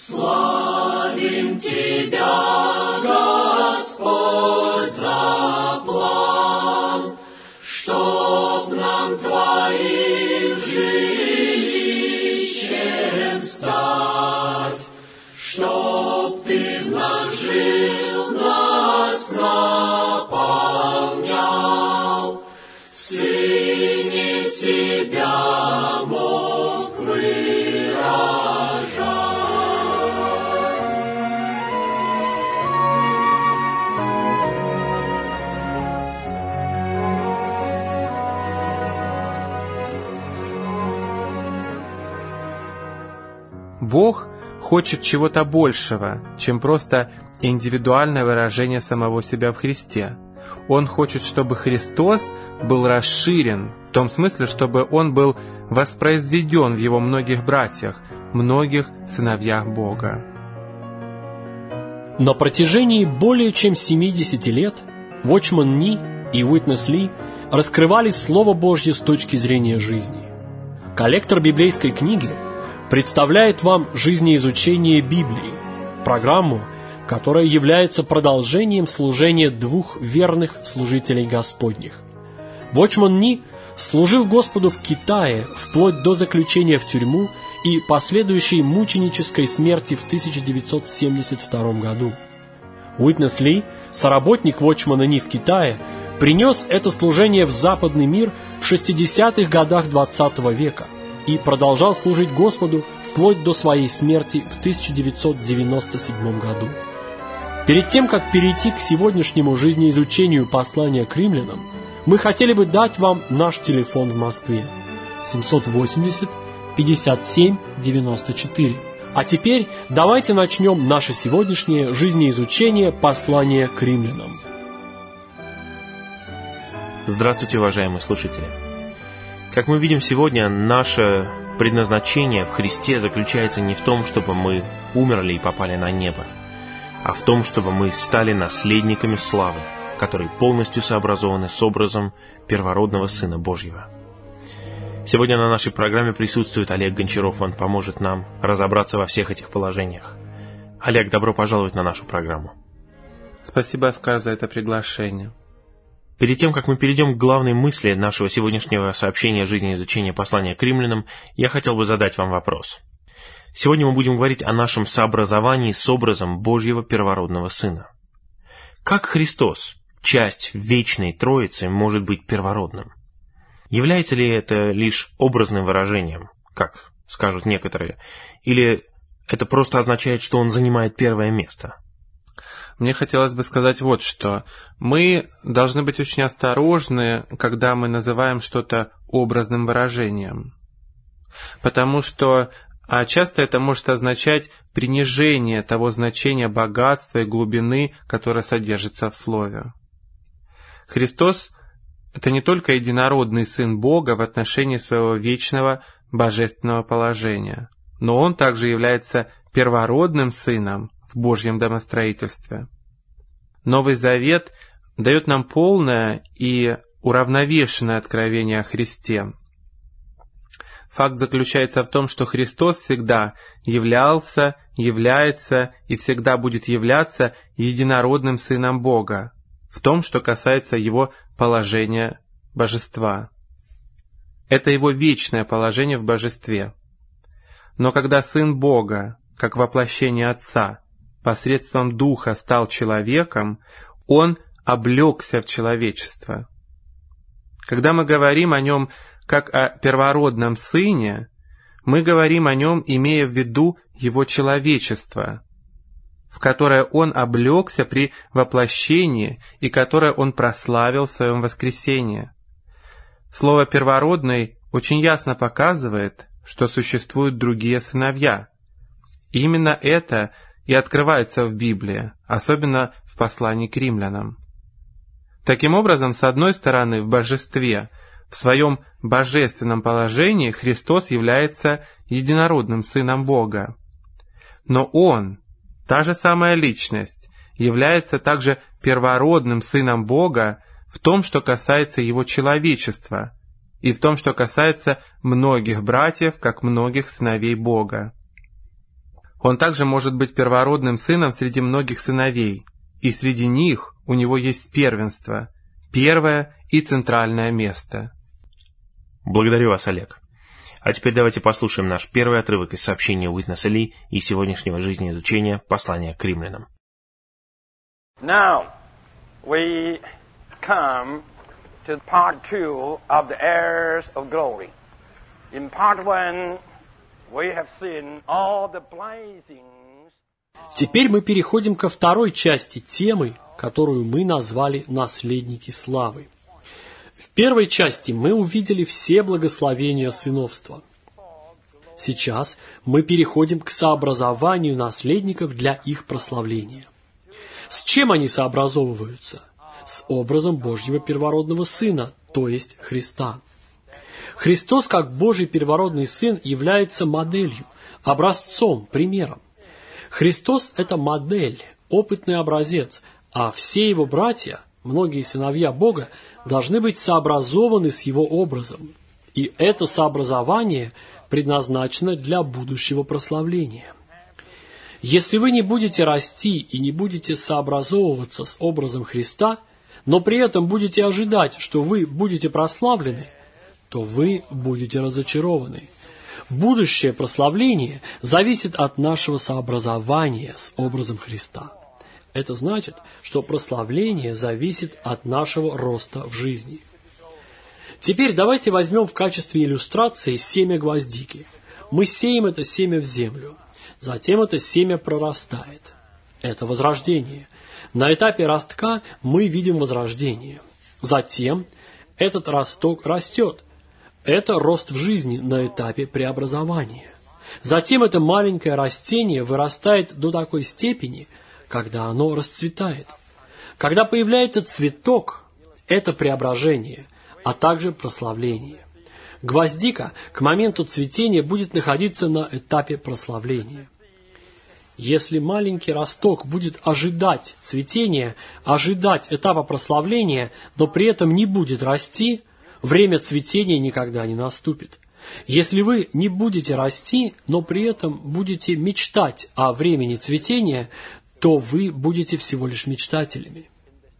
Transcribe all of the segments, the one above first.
Славим Тебя, Господь, за план, чтоб нам Твоим жилищем стать, чтоб Ты в нас жил, нас наполнял, в Сыне себя мог выражать. Бог хочет чего-то большего, чем просто индивидуальное выражение самого себя в Христе. Он хочет, чтобы Христос был расширен, в том смысле, чтобы Он был воспроизведен в Его многих братьях, многих сыновьях Бога. На протяжении более чем 70 лет Watchman Nee и Witness Lee раскрывали Слово Божье с точки зрения жизни. Коллектор библейской книги представляет вам жизнеизучение Библии, программу, которая является продолжением служения двух верных служителей Господних. Watchman Nee служил Господу в Китае вплоть до заключения в тюрьму и последующей мученической смерти в 1972 году. Witness Lee, соработник Watchman Nee в Китае, принес это служение в западный мир в 60-х годах XX века и продолжал служить Господу вплоть до своей смерти в 1997 году. Перед тем, как перейти к сегодняшнему жизнеизучению послания к римлянам, мы хотели бы дать вам наш телефон в Москве 780 57 94. А теперь давайте начнем наше сегодняшнее жизнеизучение послания к римлянам. Здравствуйте, уважаемые слушатели! Как мы видим сегодня, наше предназначение в Христе заключается не в том, чтобы мы умерли и попали на небо, а в том, чтобы мы стали наследниками славы, которые полностью сообразованы с образом первородного Сына Божьего. Сегодня на нашей программе присутствует Олег Гончаров, он поможет нам разобраться во всех этих положениях. Олег, добро пожаловать на нашу программу. Спасибо, Оскар, за это приглашение. Перед тем, как мы перейдем к главной мысли нашего сегодняшнего сообщения жизнеизучения послания к римлянам, я хотел бы задать вам вопрос. Сегодня мы будем говорить о нашем сообразовании с образом Божьего первородного Сына. Как Христос, часть вечной Троицы, может быть первородным? Является ли это лишь образным выражением, как скажут некоторые, или это просто означает, что Он занимает первое место? Мне хотелось бы сказать вот что. Мы должны быть очень осторожны, когда мы называем что-то образным выражением. Потому что часто это может означать принижение того значения богатства и глубины, которое содержится в Слове. Христос — это не только единородный Сын Бога в отношении своего вечного божественного положения, но Он также является первородным Сыном в Божьем домостроительстве. Новый Завет дает нам полное и уравновешенное откровение о Христе. Факт заключается в том, что Христос всегда являлся, является и всегда будет являться единородным Сыном Бога, в том, что касается Его положения божества. Это Его вечное положение в божестве. Но когда Сын Бога, как воплощение Отца, посредством Духа стал человеком, Он облегся в человечество. Когда мы говорим о Нем как о первородном Сыне, мы говорим о Нем, имея в виду Его человечество, в которое Он облегся при воплощении и которое Он прославил в Своем воскресении. Слово «первородный» очень ясно показывает, что существуют другие сыновья. И именно это и открывается в Библии, особенно в послании к римлянам. Таким образом, с одной стороны, в божестве, в своем божественном положении Христос является единородным Сыном Бога. Но Он, та же самая личность, является также первородным Сыном Бога в том, что касается Его человечества, и в том, что касается многих братьев, как многих сыновей Бога. Он также может быть первородным сыном среди многих сыновей, и среди них у него есть первенство, первое и центральное место. Благодарю вас, Олег. А теперь давайте послушаем наш первый отрывок из сообщения Уитнеса Ли и сегодняшнего жизнеизучения послания к римлянам. Now we come to part 2 of the heirs of glory. In part 1 we have seen all the blessings. Теперь мы переходим ко второй части темы, которую мы назвали «Наследники славы». В первой части мы увидели все благословения сыновства. Сейчас мы переходим к сообразованию наследников для их прославления. С чем они сообразовываются? С образом Божьего первородного Сына, то есть Христа. Христос, как Божий первородный Сын, является моделью, образцом, примером. Христос – это модель, опытный образец, а все его братья, многие сыновья Бога, должны быть сообразованы с его образом. И это сообразование предназначено для будущего прославления. Если вы не будете расти и не будете сообразовываться с образом Христа, но при этом будете ожидать, что вы будете прославлены, то вы будете разочарованы. Будущее прославление зависит от нашего сообразования с образом Христа. Это значит, что прославление зависит от нашего роста в жизни. Теперь давайте возьмем в качестве иллюстрации семя гвоздики. Мы сеем это семя в землю. Затем это семя прорастает. Это возрождение. На этапе ростка мы видим возрождение. Затем этот росток растет. Это рост в жизни на этапе преобразования. Затем это маленькое растение вырастает до такой степени, когда оно расцветает. Когда появляется цветок, это преображение, а также прославление. Гвоздика к моменту цветения будет находиться на этапе прославления. Если маленький росток будет ожидать цветения, ожидать этапа прославления, но при этом не будет расти, время цветения никогда не наступит. Если вы не будете расти, но при этом будете мечтать о времени цветения, то вы будете всего лишь мечтателями.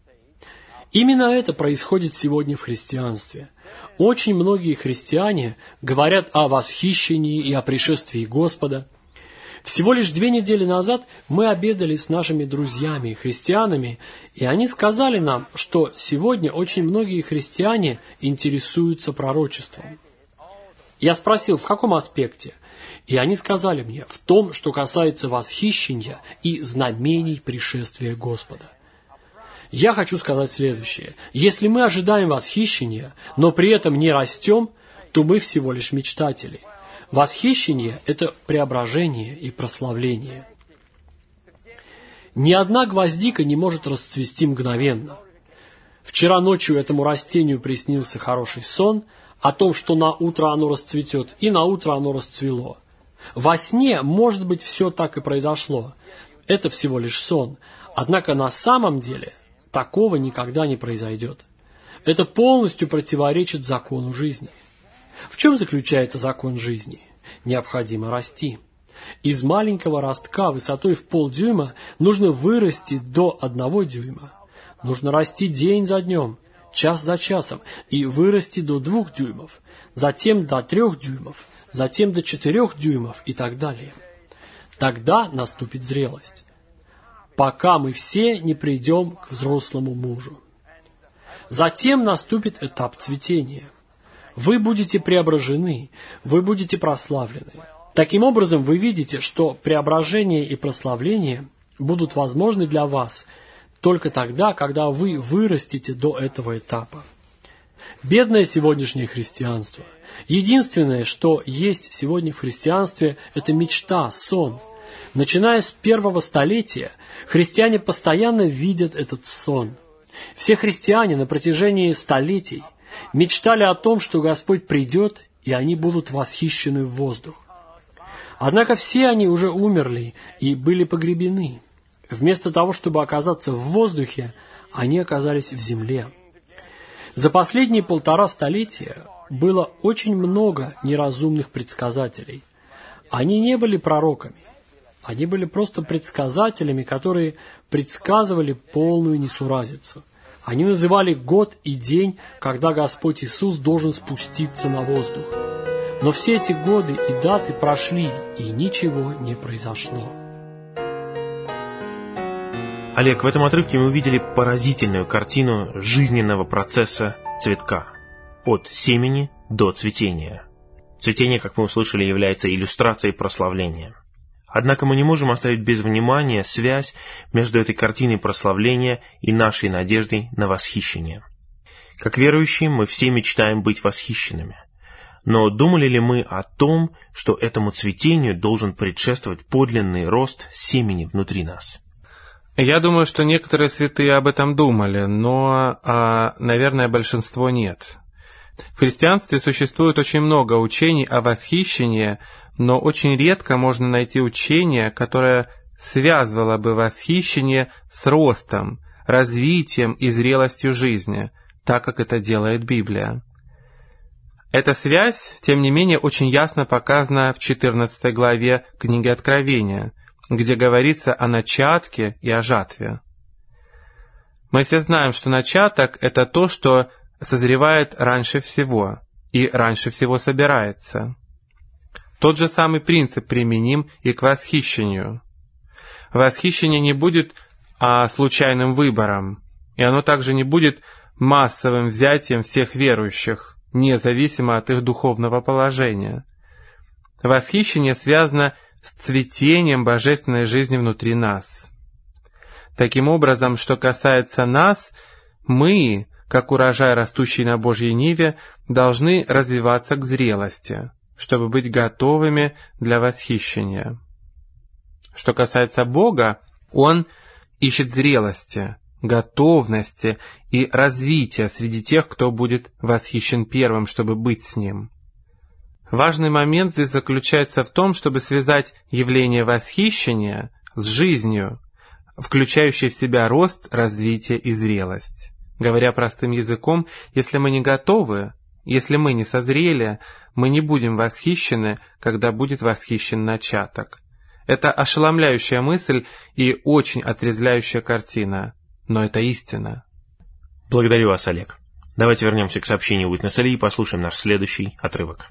Именно это происходит сегодня в христианстве. Очень многие христиане говорят о восхищении и о пришествии Господа. Всего лишь 2 недели назад мы обедали с нашими друзьями, христианами, и они сказали нам, что сегодня очень многие христиане интересуются пророчеством. Я спросил, в каком аспекте? И они сказали мне, в том, что касается восхищения и знамений пришествия Господа. Я хочу сказать следующее. Если мы ожидаем восхищения, но при этом не растем, то мы всего лишь мечтатели. Восхищение – это преображение и прославление. Ни одна гвоздика не может расцвести мгновенно. Вчера ночью этому растению приснился хороший сон о том, что на утро оно расцветет, и на утро оно расцвело. Во сне, может быть, все так и произошло. Это всего лишь сон. Однако на самом деле такого никогда не произойдет. Это полностью противоречит закону жизни. В чем заключается закон жизни? Необходимо расти. Из маленького ростка высотой в полдюйма нужно вырасти до 1 дюйма. Нужно расти день за днем, час за часом, и вырасти до 2 дюймов, затем до 3 дюймов, затем до 4 дюймов и так далее. Тогда наступит зрелость. Пока мы все не придем к взрослому мужу. Затем наступит этап цветения. Вы будете преображены, вы будете прославлены. Таким образом, вы видите, что преображение и прославление будут возможны для вас только тогда, когда вы вырастете до этого этапа. Бедное сегодняшнее христианство. Единственное, что есть сегодня в христианстве, это мечта, сон. Начиная с 1-го столетия, христиане постоянно видят этот сон. Все христиане на протяжении столетий мечтали о том, что Господь придет, и они будут восхищены в воздух. Однако все они уже умерли и были погребены. Вместо того, чтобы оказаться в воздухе, они оказались в земле. За последние 1,5 столетия было очень много неразумных предсказателей. Они не были пророками. Они были просто предсказателями, которые предсказывали полную несуразицу. Они называли год и день, когда Господь Иисус должен спуститься на воздух. Но все эти годы и даты прошли, и ничего не произошло. Олег, в этом отрывке мы увидели поразительную картину жизненного процесса цветка. От семени до цветения. Цветение, как мы услышали, является иллюстрацией прославления. Однако мы не можем оставить без внимания связь между этой картиной прославления и нашей надеждой на восхищение. Как верующие, мы все мечтаем быть восхищенными. Но думали ли мы о том, что этому цветению должен предшествовать подлинный рост семени внутри нас? Я думаю, что некоторые святые об этом думали, но, наверное, большинство нет. В христианстве существует очень много учений о восхищении, но очень редко можно найти учение, которое связывало бы восхищение с ростом, развитием и зрелостью жизни, так как это делает Библия. Эта связь, тем не менее, очень ясно показана в 14 главе книги Откровения, где говорится о начатке и о жатве. Мы все знаем, что начаток – это то, что созревает раньше всего и раньше всего собирается. Тот же самый принцип применим и к восхищению. Восхищение не будет случайным выбором, и оно также не будет массовым взятием всех верующих, независимо от их духовного положения. Восхищение связано с цветением божественной жизни внутри нас. Таким образом, что касается нас, мы, как урожай, растущий на Божьей ниве, должны развиваться к зрелости, чтобы быть готовыми для восхищения. Что касается Бога, Он ищет зрелости, готовности и развития среди тех, кто будет восхищен первым, чтобы быть с Ним. Важный момент здесь заключается в том, чтобы связать явление восхищения с жизнью, включающей в себя рост, развитие и зрелость. Говоря простым языком, если мы не готовы, если мы не созрели, мы не будем восхищены, когда будет восхищен начаток. Это ошеломляющая мысль и очень отрезвляющая картина, но это истина. Благодарю вас, Олег. Давайте вернемся к сообщению Уитнеса Ли и послушаем наш следующий отрывок.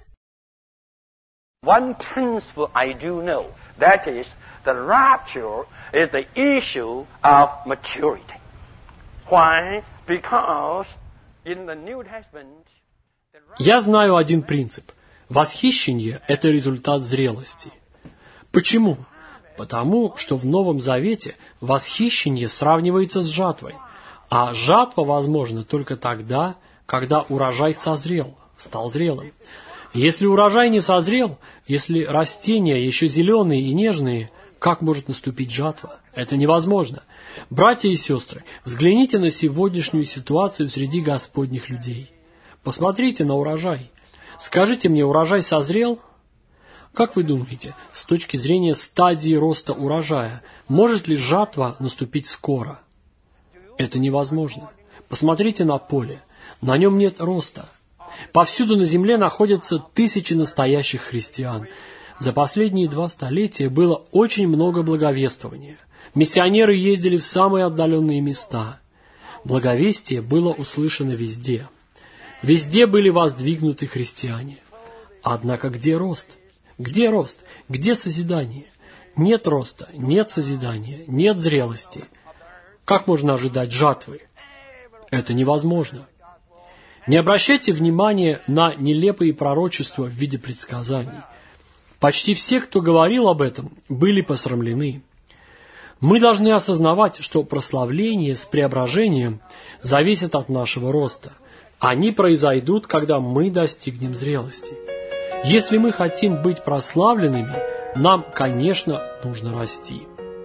One principle I do know, that is, the rapture is the issue of maturity. Why? Because in the New Testament... Я знаю один принцип. Восхищение – это результат зрелости. Почему? Потому что в Новом Завете восхищение сравнивается с жатвой, а жатва возможна только тогда, когда урожай созрел, стал зрелым. Если урожай не созрел, если растения еще зеленые и нежные, как может наступить жатва? Это невозможно. Братья и сестры, взгляните на сегодняшнюю ситуацию среди Господних людей. Посмотрите на урожай. Скажите мне, урожай созрел? Как вы думаете, с точки зрения стадии роста урожая, может ли жатва наступить скоро? Это невозможно. Посмотрите на поле. На нем нет роста. Повсюду на земле находятся тысячи настоящих христиан. За последние 2 столетия было очень много благовествования. Миссионеры ездили в самые отдаленные места. Благовестие было услышано везде. Везде были воздвигнуты христиане. Однако где рост? Где рост? Где созидание? Нет роста, нет созидания, нет зрелости. Как можно ожидать жатвы? Это невозможно. Не обращайте внимания на нелепые пророчества в виде предсказаний. Почти все, кто говорил об этом, были посрамлены. Мы должны осознавать, что прославление с преображением зависит от нашего роста. Они произойдут, когда мы достигнем зрелости. Если мы хотим быть прославленными, нам, конечно, нужно расти.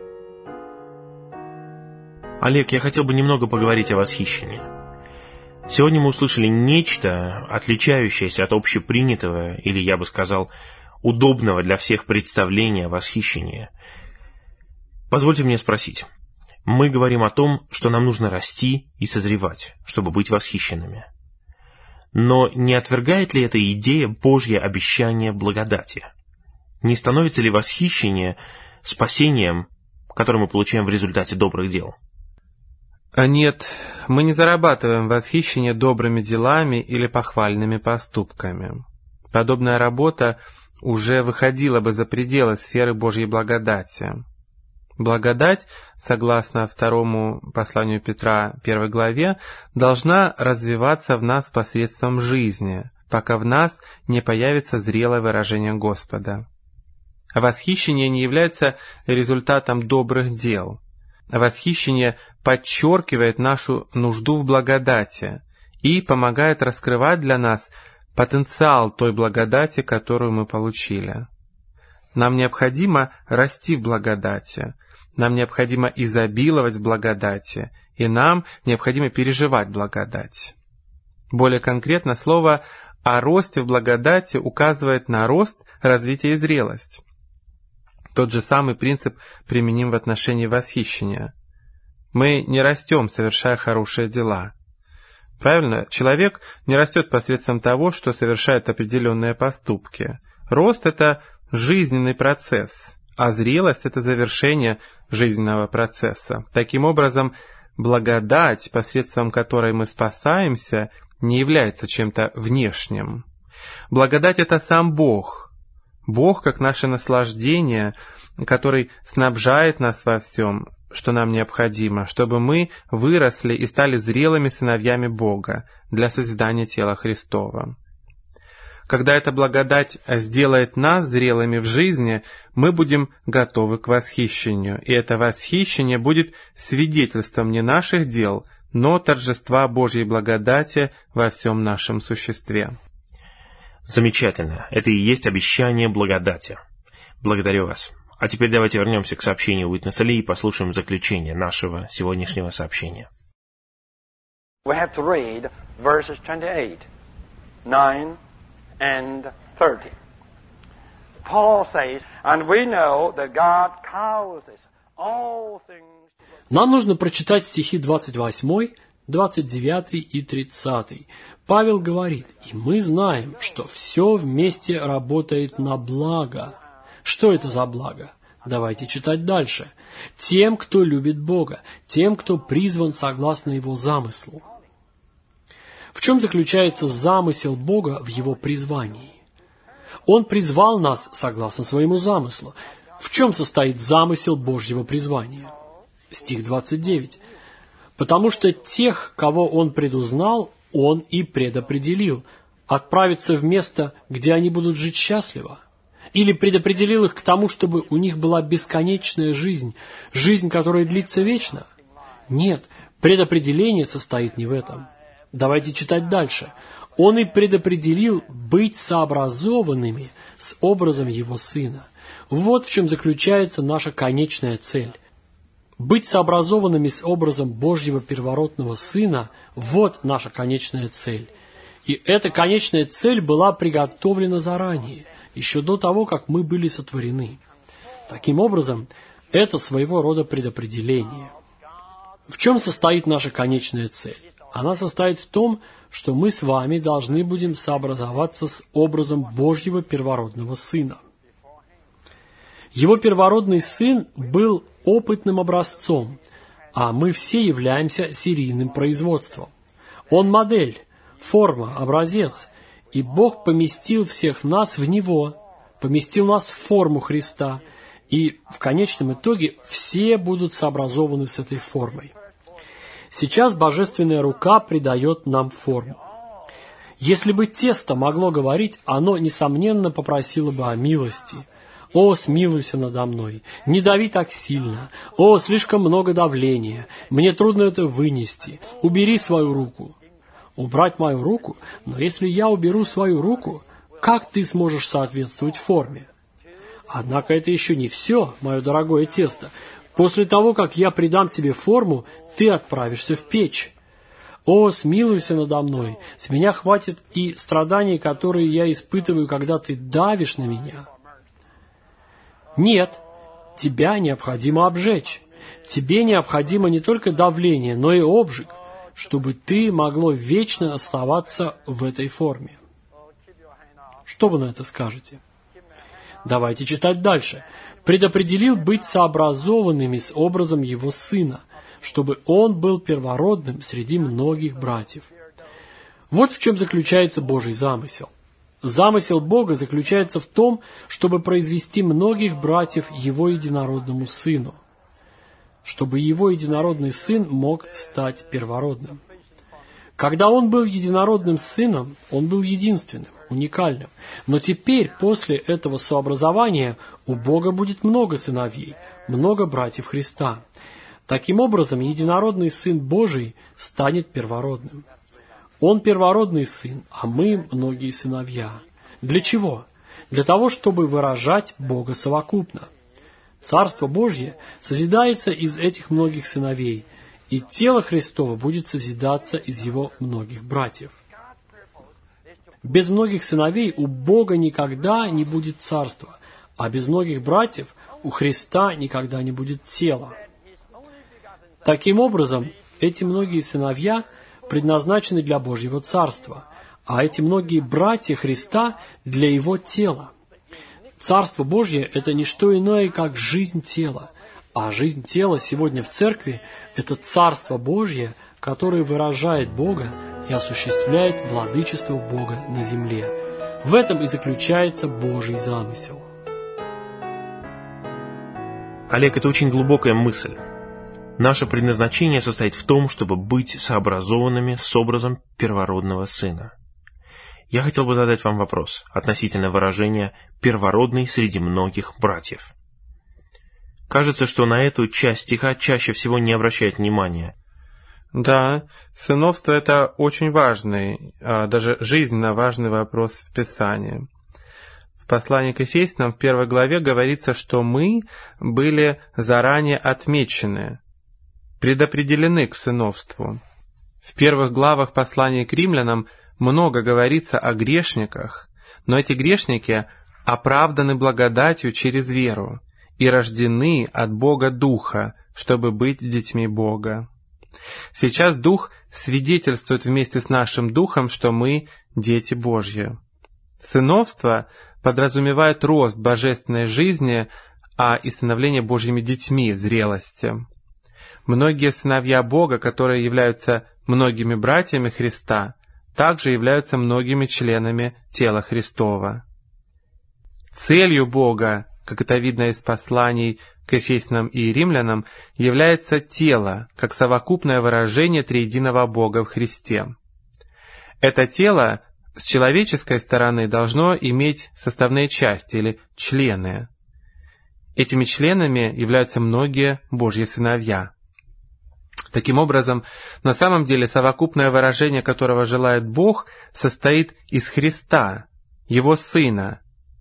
Олег, я хотел бы немного поговорить о восхищении. Сегодня мы услышали нечто, отличающееся от общепринятого, или, я бы сказал, удобного для всех представления о восхищении. Позвольте мне спросить. Мы говорим о том, что нам нужно расти и созревать, чтобы быть восхищенными. Но не отвергает ли эта идея Божье обещание благодати? Не становится ли восхищение спасением, которое мы получаем в результате добрых дел? Нет, мы не зарабатываем восхищение добрыми делами или похвальными поступками. Подобная работа уже выходила бы за пределы сферы Божьей благодати. Благодать, согласно второму посланию Петра, 1 главе, должна развиваться в нас посредством жизни, пока в нас не появится зрелое выражение Господа. Восхищение не является результатом добрых дел. Восхищение подчеркивает нашу нужду в благодати и помогает раскрывать для нас потенциал той благодати, которую мы получили. Нам необходимо расти в благодати, нам необходимо изобиловать в благодати, и нам необходимо переживать благодать. Более конкретно, слово о росте в благодати указывает на рост, развитие и зрелость. Тот же самый принцип применим в отношении восхищения. Мы не растем, совершая хорошие дела. Правильно? Человек не растет посредством того, что совершает определенные поступки. Рост – это жизненный процесс, а зрелость – это завершение жизненного процесса. Таким образом, благодать, посредством которой мы спасаемся, не является чем-то внешним. Благодать – это сам Бог. Бог, как наше наслаждение, который снабжает нас во всем, что нам необходимо, чтобы мы выросли и стали зрелыми сыновьями Бога для созидания тела Христова. Когда эта благодать сделает нас зрелыми в жизни, мы будем готовы к восхищению, и это восхищение будет свидетельством не наших дел, но торжества Божьей благодати во всем нашем существе. Замечательно. Это и есть обещание благодати. Благодарю вас. А теперь давайте вернемся к сообщению Уитнеса Ли и послушаем заключение нашего сегодняшнего сообщения. We have to read verses 28, 9 and 30. Paul says, and we know that God causes all things. Нам нужно прочитать стихи 28, 29 и 30. Павел говорит, и мы знаем, что все вместе работает на благо. Что это за благо? Давайте читать дальше. Тем, кто любит Бога, тем, кто призван согласно Его замыслу. В чем заключается замысел Бога в Его призвании? Он призвал нас согласно своему замыслу. В чем состоит замысел Божьего призвания? Стих 29. «Потому что тех, кого Он предузнал, Он и предопределил отправиться в место, где они будут жить счастливо. Или предопределил их к тому, чтобы у них была бесконечная жизнь, жизнь, которая длится вечно? Нет, предопределение состоит не в этом. Давайте читать дальше. Он и предопределил быть сообразованными с образом Его Сына. Вот в чем заключается наша конечная цель. Быть сообразованными с образом Божьего первородного Сына – вот наша конечная цель. И эта конечная цель была приготовлена заранее, еще до того, как мы были сотворены. Таким образом, это своего рода предопределение. В чем состоит наша конечная цель? Она состоит в том, что мы с вами должны будем сообразоваться с образом Божьего первородного Сына. Его первородный Сын был опытным образцом, а мы все являемся серийным производством. Он модель, форма, образец, и Бог поместил всех нас в Него, поместил нас в форму Христа, и в конечном итоге все будут сообразованы с этой формой. Сейчас Божественная рука придает нам форму. Если бы тесто могло говорить, оно, несомненно, попросило бы о милости. «О, смилуйся надо мной! Не дави так сильно! О, слишком много давления! Мне трудно это вынести! Убери свою руку!» Убрать мою руку? Но если я уберу свою руку, как ты сможешь соответствовать форме? Однако это еще не все, мое дорогое тесто. После того, как я придам тебе форму, ты отправишься в печь. О, смилуйся надо мной! С меня хватит и страданий, которые я испытываю, когда ты давишь на меня. Нет, тебя необходимо обжечь. Тебе необходимо не только давление, но и обжиг, чтобы ты могло вечно оставаться в этой форме. Что вы на это скажете? Давайте читать дальше. предопределил быть сообразованными с образом Его Сына, чтобы Он был первородным среди многих братьев. Вот в чем заключается Божий замысел. Замысел Бога заключается в том, чтобы произвести многих братьев Его единородному Сыну, чтобы Его единородный Сын мог стать первородным. Когда Он был единородным Сыном, Он был единственным, уникальным. Но теперь, после этого сообразования, у Бога будет много сыновей, много братьев Христа. Таким образом, единородный Сын Божий станет первородным. Он первородный Сын, а мы многие сыновья. Для чего? Для того, чтобы выражать Бога совокупно. Царство Божье созидается из этих многих сыновей, и тело Христово будет созидаться из Его многих братьев. Без многих сыновей у Бога никогда не будет царства, а без многих братьев у Христа никогда не будет тела. Таким образом, эти многие сыновья предназначены для Божьего царства, а эти многие братья Христа для Его тела. Царство Божье – это не что иное, как жизнь тела, а жизнь тела сегодня в церкви – это Царство Божье, которое выражает Бога и осуществляет владычество Бога на земле. В этом и заключается Божий замысел. Олег, это очень глубокая мысль. Наше предназначение состоит в том, чтобы быть сообразованными с образом первородного Сына. Я хотел бы задать вам вопрос относительно выражения «первородный среди многих братьев». Кажется, что на эту часть стиха чаще всего не обращают внимания. Да, сыновство – это очень важный, даже жизненно важный вопрос в Писании. В послании к Ефесянам в 1 главе говорится, что мы были заранее отмечены, предопределены к сыновству. В первых главах послания к римлянам много говорится о грешниках, но эти грешники оправданы благодатью через веру и рождены от Бога Духа, чтобы быть детьми Бога. Сейчас Дух свидетельствует вместе с нашим Духом, что мы дети Божьи. Сыновство подразумевает рост божественной жизни, и становление Божьими детьми в зрелости. Многие сыновья Бога, которые являются многими братьями Христа, также являются многими членами тела Христова. Целью Бога, как это видно из посланий к Ефесянам и Римлянам, является тело, как совокупное выражение триединого Бога в Христе. Это тело с человеческой стороны должно иметь составные части или члены. Этими членами являются многие Божьи сыновья. Таким образом, на самом деле совокупное выражение, которого желает Бог, состоит из Христа, Его Сына.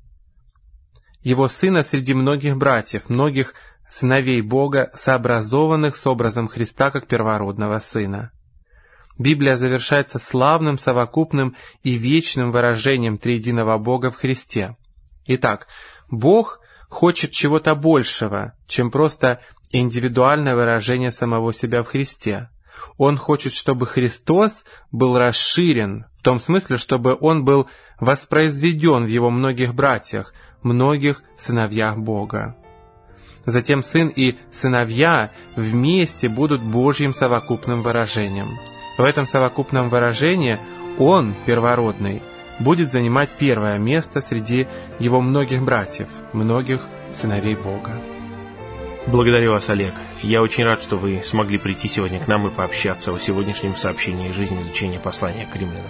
Его Сына среди многих братьев, многих сыновей Бога, сообразованных с образом Христа как первородного Сына. Библия завершается славным, совокупным и вечным выражением триединого Бога в Христе. Итак, Бог хочет чего-то большего, чем просто индивидуальное выражение самого себя в Христе. Он хочет, чтобы Христос был расширен, в том смысле, чтобы Он был воспроизведен в Его многих братьях, многих сыновьях Бога. Затем Сын и сыновья вместе будут Божьим совокупным выражением. В этом совокупном выражении Он, первородный, будет занимать первое место среди Его многих братьев, многих сыновей Бога. Благодарю вас, Олег. Я очень рад, что вы смогли прийти сегодня к нам и пообщаться о сегодняшнем сообщении жизни изучения послания к римлянам.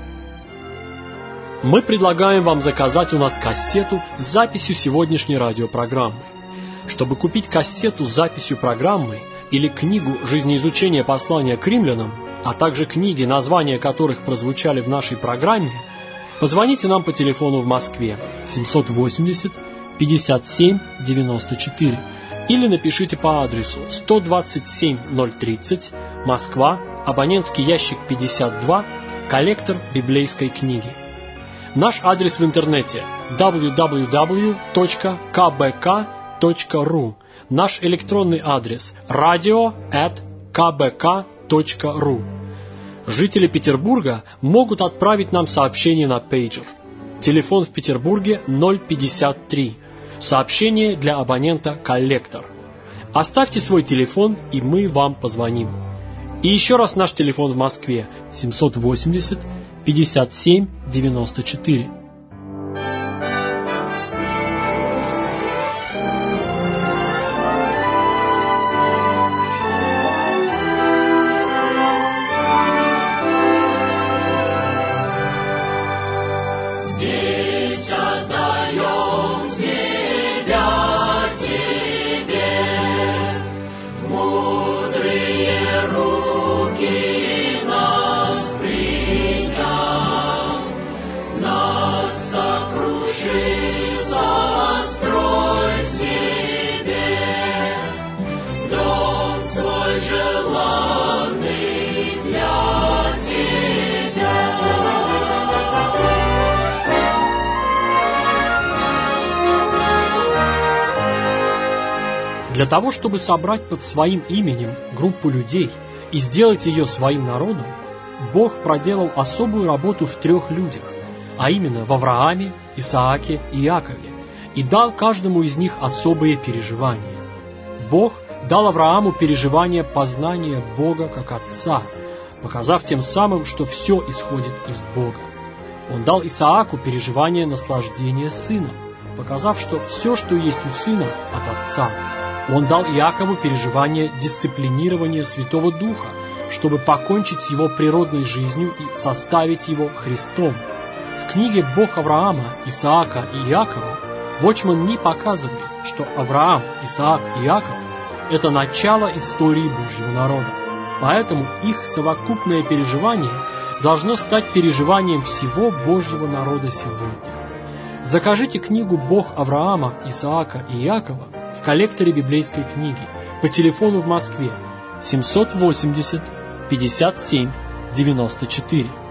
Мы предлагаем вам заказать у нас кассету с записью сегодняшней радиопрограммы. Чтобы купить кассету с записью программы или книгу «Жизнеизучение послания к римлянам», а также книги, названия которых прозвучали в нашей программе, позвоните нам по телефону в Москве 780 57 94 или напишите по адресу 127 030, Москва, абонентский ящик 52, коллектор библейской книги. Наш адрес в интернете www.kbk.ru. Наш электронный адрес radio@kbk.ru. Жители Петербурга могут отправить нам сообщение на пейджер. Телефон в Петербурге 053 Сообщение для абонента «Коллектор». Оставьте свой телефон, и мы вам позвоним. И еще раз наш телефон в Москве 780 57 94. Здесь отдаем себя Тебе, в мудрые руки нас приняв, нас сокруши, сострой себе, в дом свой желанный для Тебя. Для того, чтобы собрать под своим именем группу людей и сделать ее своим народом, Бог проделал особую работу в 3 людях, а именно в Аврааме, Исааке и Иакове, и дал каждому из них особые переживания. Бог дал Аврааму переживание познания Бога как Отца, показав тем самым, что все исходит из Бога. Он дал Исааку переживание наслаждения сыном, показав, что все, что есть у сына, от Отца. Он дал Иакову переживание дисциплинирования Святого Духа, чтобы покончить с его природной жизнью и составить его Христом. В книге «Бог Авраама, Исаака и Иакова» Watchman Nee показывает, что Авраам, Исаак и Иаков – это начало истории Божьего народа. Поэтому их совокупное переживание должно стать переживанием всего Божьего народа сегодня. Закажите книгу «Бог Авраама, Исаака и Иакова» в коллекторе библейской книги по телефону в Москве 780 57 94.